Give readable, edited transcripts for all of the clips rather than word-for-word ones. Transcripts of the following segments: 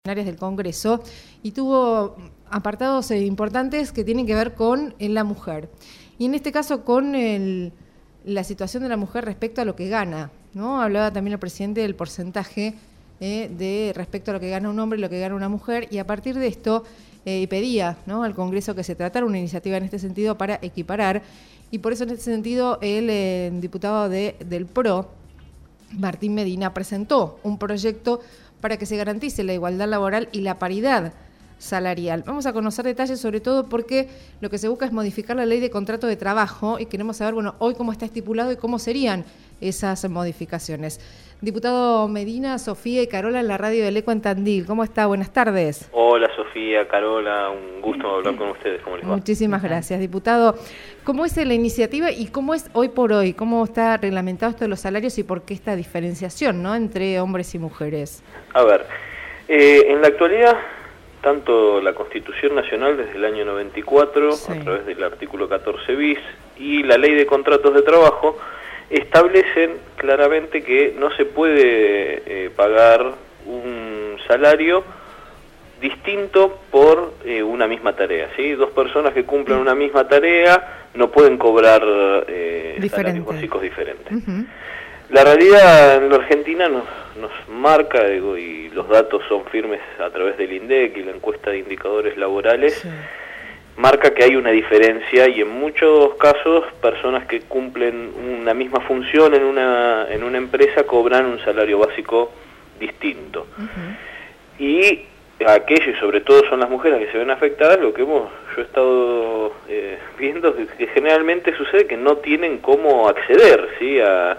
Del Congreso y tuvo apartados importantes que tienen que ver con la mujer. Y en este caso con la situación de la mujer respecto a lo que gana, ¿no? Hablaba también el presidente del porcentaje de respecto a lo que gana un hombre y lo que gana una mujer, y a partir de esto pedía, ¿no?, al Congreso que se tratara una iniciativa en este sentido para equiparar, y por eso en este sentido el diputado del PRO, Martín Medina, presentó un proyecto para que se garantice la igualdad laboral y la paridad salarial. Vamos a conocer detalles, sobre todo porque lo que se busca es modificar la ley de contrato de trabajo y queremos saber, bueno, hoy cómo está estipulado y cómo serían esas modificaciones. Diputado Medina, Sofía y Carola en la radio del Eco en Tandil. ¿Cómo está? Buenas tardes. Hola Sofía, Carola, un gusto hablar con ustedes. ¿Cómo les va? Muchísimas gracias, diputado. ¿Cómo es la iniciativa y cómo es hoy por hoy? ¿Cómo está reglamentado esto de los salarios y por qué esta diferenciación, ¿no?, entre hombres y mujeres? A ver, en la actualidad, tanto la Constitución Nacional desde el año 94, sí, a través del artículo 14 bis, y la Ley de Contratos de Trabajo, establecen claramente que no se puede pagar un salario distinto por una misma tarea, ¿sí? Dos personas que cumplan una misma tarea no pueden cobrar salarios básicos diferentes. La realidad en la Argentina nos marca, digo, y los datos son firmes a través del INDEC y la encuesta de indicadores laborales, sí, marca que hay una diferencia, y en muchos casos personas que cumplen una misma función en una empresa cobran un salario básico distinto. Y aquellos, y sobre todo son las mujeres que se ven afectadas, lo que yo he estado viendo es que generalmente sucede que no tienen cómo acceder, ¿sí?,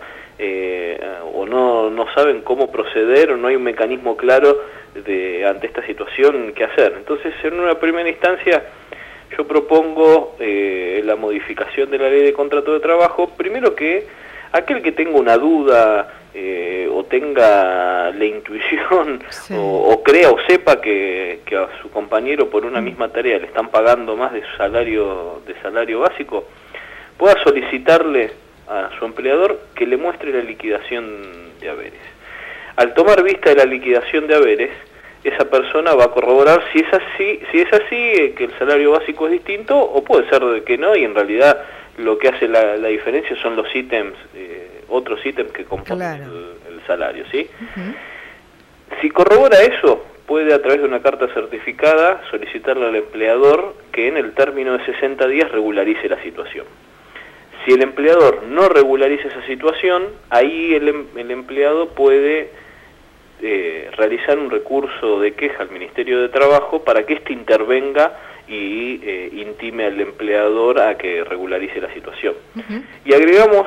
o no saben cómo proceder, o no hay un mecanismo claro ante esta situación qué hacer. Entonces, en una primera instancia, yo propongo la modificación de la Ley de Contrato de Trabajo. Primero, que aquel que tenga una duda o tenga la intuición, sí, o crea o sepa que a su compañero por una misma tarea le están pagando más de su salario básico, pueda solicitarle a su empleador que le muestre la liquidación de haberes. Al tomar vista de la liquidación de haberes, esa persona va a corroborar si es así, que el salario básico es distinto, o puede ser de que no, y en realidad lo que hace la diferencia son los ítems, otros ítems que componen el salario, ¿sí? Si corrobora eso, puede a través de una carta certificada solicitarle al empleador que en el término de 60 días regularice la situación. Si el empleador no regulariza esa situación, ahí el empleado puede realizar un recurso de queja al Ministerio de Trabajo para que éste intervenga y intime al empleador a que regularice la situación. Y agregamos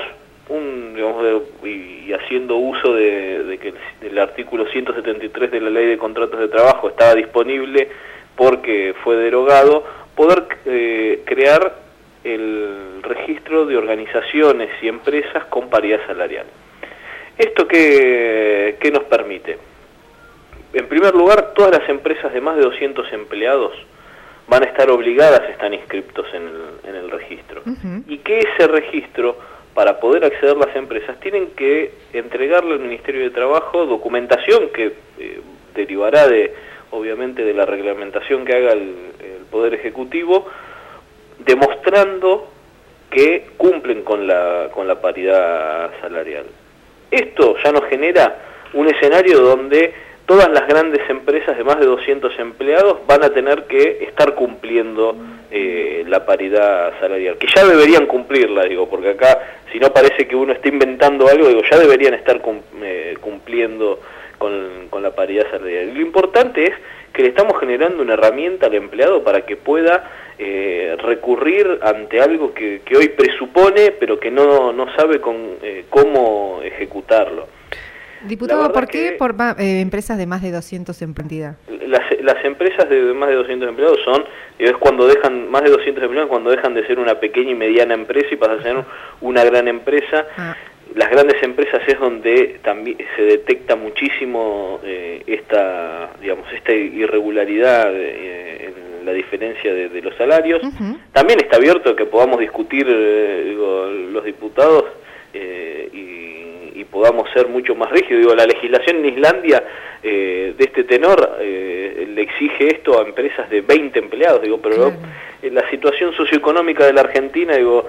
y haciendo uso de que el artículo 173 de la Ley de Contratos de Trabajo estaba disponible porque fue derogado, poder crear el registro de organizaciones y empresas con paridad salarial. ¿Esto qué nos permite? En primer lugar, todas las empresas de más de 200 empleados van a estar obligadas a estar inscriptos en el registro. Y que ese registro, para poder acceder las empresas, tienen que entregarle al Ministerio de Trabajo documentación que derivará obviamente de la reglamentación que haga el Poder Ejecutivo, demostrando que cumplen con la paridad salarial. Esto ya nos genera un escenario donde todas las grandes empresas de más de 200 empleados van a tener que estar cumpliendo la paridad salarial, que ya deberían cumplirla, digo, porque acá, si no parece que uno está inventando algo, digo, ya deberían estar cumpliendo con la paridad salarial. Y lo importante es que le estamos generando una herramienta al empleado para que pueda recurrir ante algo que hoy presupone, pero que no sabe cómo ejecutarlo. Diputado, ¿por qué por empresas de más de 200 emprendidas? Las empresas de más de 200 empleados es cuando dejan, más de 200 empleados, cuando dejan de ser una pequeña y mediana empresa y pasan a ser una gran empresa. Las grandes empresas es donde también se detecta muchísimo esta irregularidad en la diferencia de los salarios. También está abierto que podamos discutir los diputados y podamos ser mucho más rígidos. Digo, la legislación en Islandia de este tenor le exige esto a empresas de 20 empleados, digo, pero claro, la situación socioeconómica de la Argentina, digo,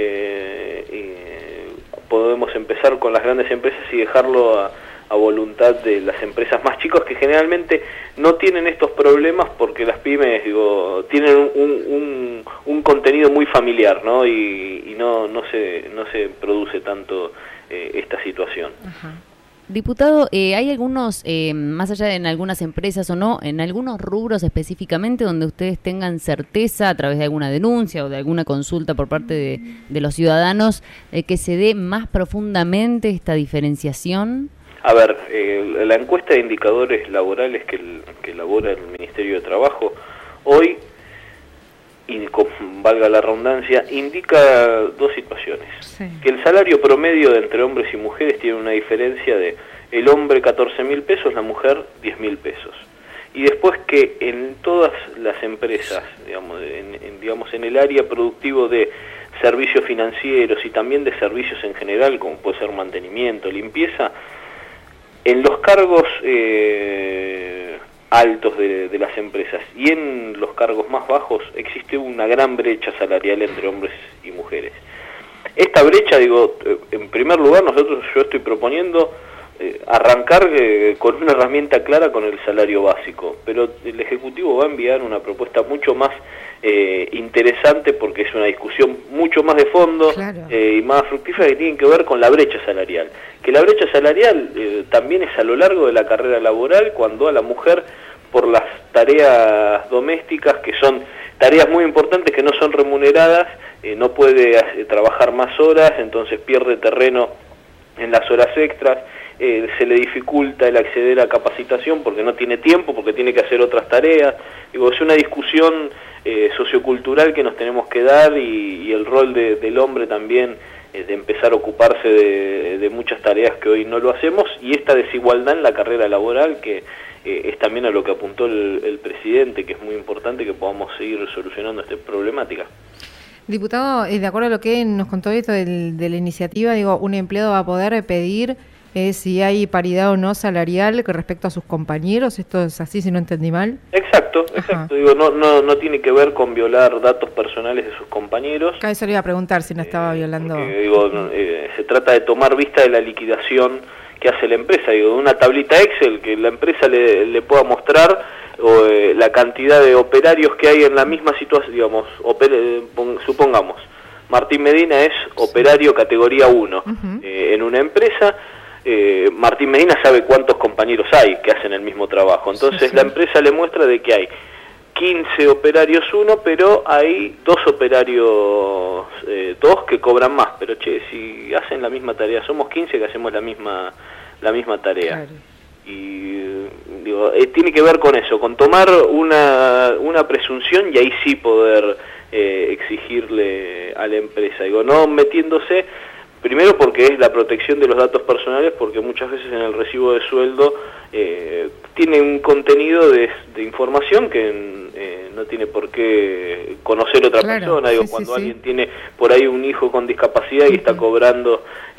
podemos empezar con las grandes empresas y dejarlo a voluntad de las empresas más chicas, que generalmente no tienen estos problemas porque las pymes, digo, tienen un contenido muy familiar, ¿no? Y no se produce tanto esta situación. Ajá. Diputado, hay algunos, más allá de en algunas empresas o no, en algunos rubros específicamente donde ustedes tengan certeza a través de alguna denuncia o de alguna consulta por parte de los ciudadanos, que se dé más profundamente esta diferenciación. A ver, la encuesta de indicadores laborales que elabora el Ministerio de Trabajo hoy, valga la redundancia, indica dos situaciones. Sí. Que el salario promedio entre hombres y mujeres tiene una diferencia de el hombre 14.000 pesos, la mujer 10.000 pesos. Y después que en todas las empresas, digamos en el área productivo de servicios financieros y también de servicios en general, como puede ser mantenimiento, limpieza, en los cargos altos de las empresas y en los cargos más bajos existe una gran brecha salarial entre hombres y mujeres. Esta brecha, digo, en primer lugar yo estoy proponiendo arrancar con una herramienta clara con el salario básico, pero el Ejecutivo va a enviar una propuesta mucho más interesante porque es una discusión mucho más de fondo, claro, y más fructífera, que tiene que ver con la brecha salarial. Que la brecha salarial también es a lo largo de la carrera laboral, cuando a la mujer, por las tareas domésticas, que son tareas muy importantes que no son remuneradas, no puede trabajar más horas, entonces pierde terreno en las horas extras, se le dificulta el acceder a capacitación porque no tiene tiempo, porque tiene que hacer otras tareas. Digo, es una discusión sociocultural que nos tenemos que dar y el rol del hombre también, de empezar a ocuparse de muchas tareas que hoy no lo hacemos, y esta desigualdad en la carrera laboral que es también a lo que apuntó el presidente, que es muy importante que podamos seguir solucionando esta problemática. Diputado, de acuerdo a lo que nos contó esto de la iniciativa, digo, un empleado va a poder pedir si hay paridad o no salarial con respecto a sus compañeros. ¿Esto es así, si no entendí mal? Exacto. Digo, no tiene que ver con violar datos personales de sus compañeros. Eso le iba a preguntar si no estaba violando. Se trata de tomar vista de la liquidación que hace la empresa, digo, de una tablita Excel que la empresa le pueda mostrar la cantidad de operarios que hay en la misma situación, digamos, supongamos, Martín Medina es operario categoría 1 en una empresa. Martín Medina sabe cuántos compañeros hay que hacen el mismo trabajo, entonces la empresa le muestra de que hay 15 operarios 1, pero hay 2 operarios 2 que cobran más, pero si hacen la misma tarea, somos 15 que hacemos la misma tarea. Claro. Y digo, tiene que ver con eso, con tomar una presunción y ahí sí poder exigirle a la empresa, digo, no metiéndose. Primero porque es la protección de los datos personales, porque muchas veces en el recibo de sueldo tiene un contenido de información que no tiene por qué conocer otra persona. Digo, cuando alguien tiene por ahí un hijo con discapacidad y está cobrando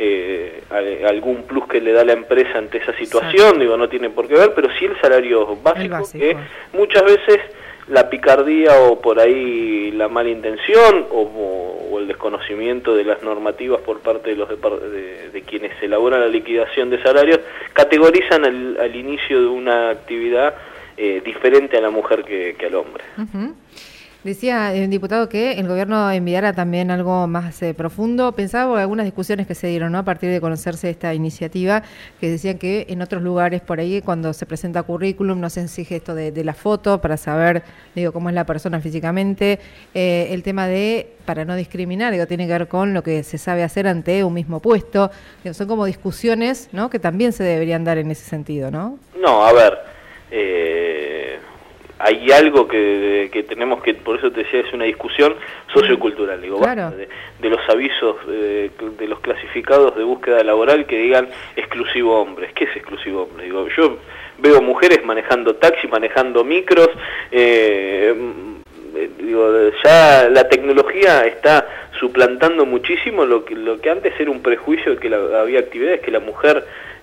algún plus que le da la empresa ante esa situación, digo, no tiene por qué ver, pero sí el salario básico. Que muchas veces la picardía o por ahí la mala intención o el desconocimiento de las normativas por parte de quienes elaboran la liquidación de salarios categorizan al inicio de una actividad diferente a la mujer que al hombre. Decía el diputado que el gobierno enviara también algo más profundo. Pensaba por algunas discusiones que se dieron, ¿no?, a partir de conocerse esta iniciativa, que decían que en otros lugares por ahí, cuando se presenta currículum, no se exige esto de la foto para saber, digo, cómo es la persona físicamente. El tema para no discriminar, digo, tiene que ver con lo que se sabe hacer ante un mismo puesto. Digo, son como discusiones, ¿no?, que también se deberían dar en ese sentido, ¿no? No, a ver, hay algo que tenemos que, por eso te decía, es una discusión sociocultural, digo, claro, de los avisos, de los clasificados de búsqueda laboral que digan exclusivo hombres. ¿Qué es exclusivo hombre? Digo, yo veo mujeres manejando taxi, manejando micros, ya la tecnología está suplantando muchísimo lo que antes era un prejuicio de que había actividades que la mujer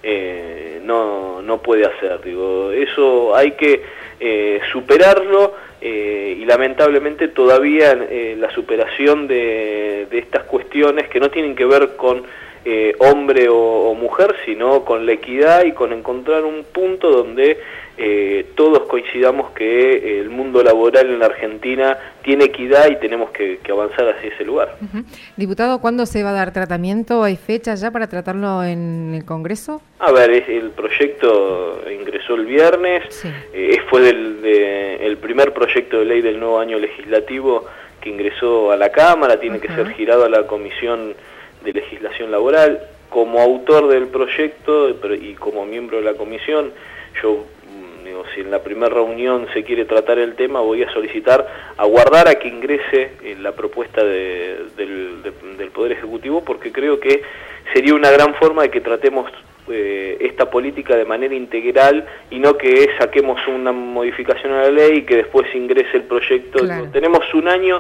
no puede hacer. Eso hay que superarlo, y lamentablemente todavía la superación de estas cuestiones que no tienen que ver con hombre o mujer, sino con la equidad y con encontrar un punto donde todos coincidamos que el mundo laboral en la Argentina tiene equidad y tenemos que avanzar hacia ese lugar. Diputado, ¿cuándo se va a dar tratamiento? ¿Hay fecha ya para tratarlo en el Congreso? A ver, el proyecto ingresó el viernes, sí. Fue el primer proyecto de ley del nuevo año legislativo que ingresó a la Cámara, tiene que ser girado a la Comisión de Legislación Laboral. Como autor del proyecto y como miembro de la comisión, yo si en la primera reunión se quiere tratar el tema, voy a solicitar aguardar a que ingrese la propuesta del Poder Ejecutivo, porque creo que sería una gran forma de que tratemos esta política de manera integral y no que saquemos una modificación a la ley y que después ingrese el proyecto. Claro. Tenemos un año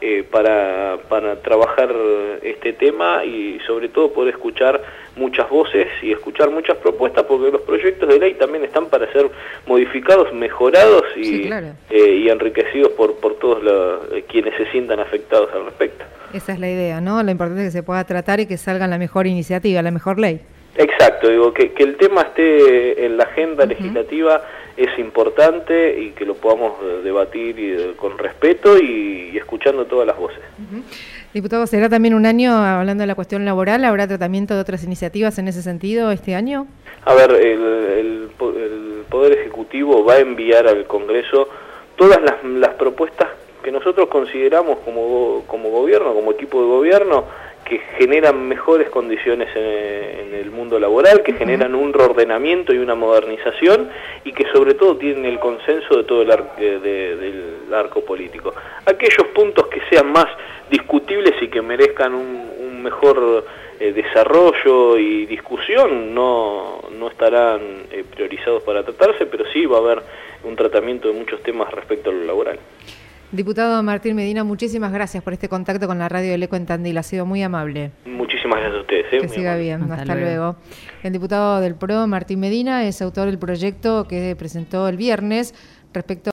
para trabajar este tema y sobre todo poder escuchar muchas voces y escuchar muchas propuestas, porque los proyectos de ley también están para ser modificados, mejorados y, sí, claro, y enriquecidos por todos quienes se sientan afectados al respecto. Esa es la idea, ¿no? Lo importante es que se pueda tratar y que salga la mejor iniciativa, la mejor ley. Exacto, que el tema esté en la agenda legislativa es importante y que lo podamos debatir con respeto y escuchando todas las voces. Diputado, ¿será también un año, hablando de la cuestión laboral, habrá tratamiento de otras iniciativas en ese sentido este año? A ver, el Poder Ejecutivo va a enviar al Congreso todas las propuestas que nosotros consideramos como gobierno, como equipo de gobierno, que generan mejores condiciones en el mundo laboral, que generan un reordenamiento y una modernización y que sobre todo tienen el consenso de todo del arco político. Aquellos puntos que sean más discutibles y que merezcan un mejor desarrollo y discusión no estarán priorizados para tratarse, pero sí va a haber un tratamiento de muchos temas respecto a lo laboral. Diputado Martín Medina, muchísimas gracias por este contacto con la radio del Eco en Tandil, ha sido muy amable. Muchísimas gracias a ustedes. Que siga bien, hasta luego. El diputado del PRO, Martín Medina, es autor del proyecto que presentó el viernes respecto